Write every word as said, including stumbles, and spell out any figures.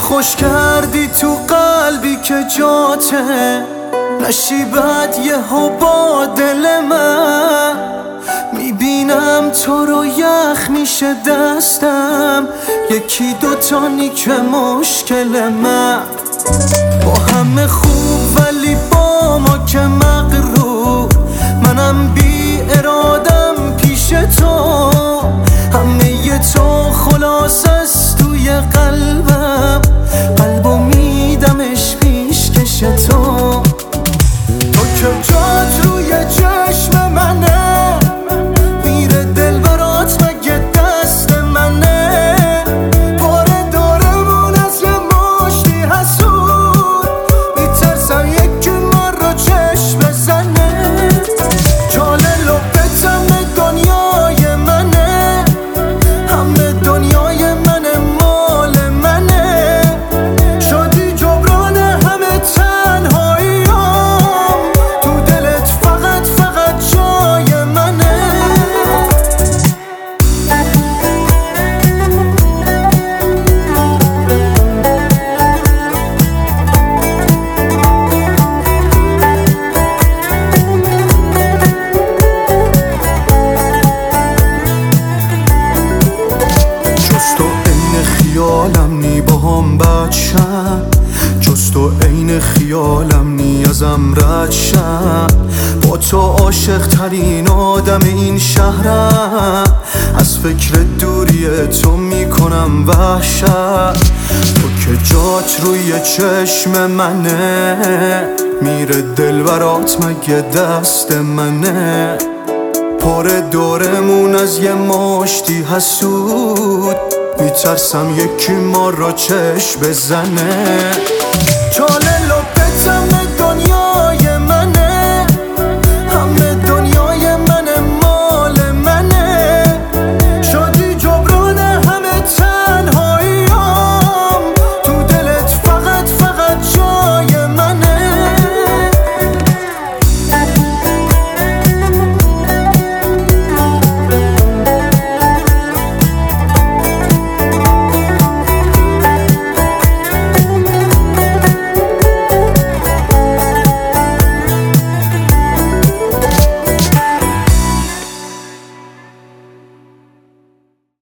خوش کردی تو قلبی که جاته نشیبت یه ها با دل من. میبینم تو رو یخ میشه دستم، یکی دوتانی که مشکل من. با همه خوب ولی با ما که مغرور، منم بی ارادم پیش تو. همه ی تو خلاص است توی قلبم، قلبو میدمش پیش کش تو. تو که جات روی چشم منه، میره دل برات مگه دست منه. پاره دارمون از یه مشتی حسود، میترسم یکی ما رو چشم بزنه. جاله لبت همه دنیای منه، همه دنیای منه مال منه. شدی جبران همه تنهاییام، تو دلت فقط فقط جای منه. جز تو عین خیالم نی با هم بد شم، جز تو عین خیالم نی ازم رد شم. با تو عاشق ترین آدم این شهرم، از فکر دوری تو میکنم وحشت. تو که جات روی چشم منه، میره دل برات مگه دست منه. پاره دورمون از یه مشتی حسود، میترسم یکی ما را چشم بزنه. چاله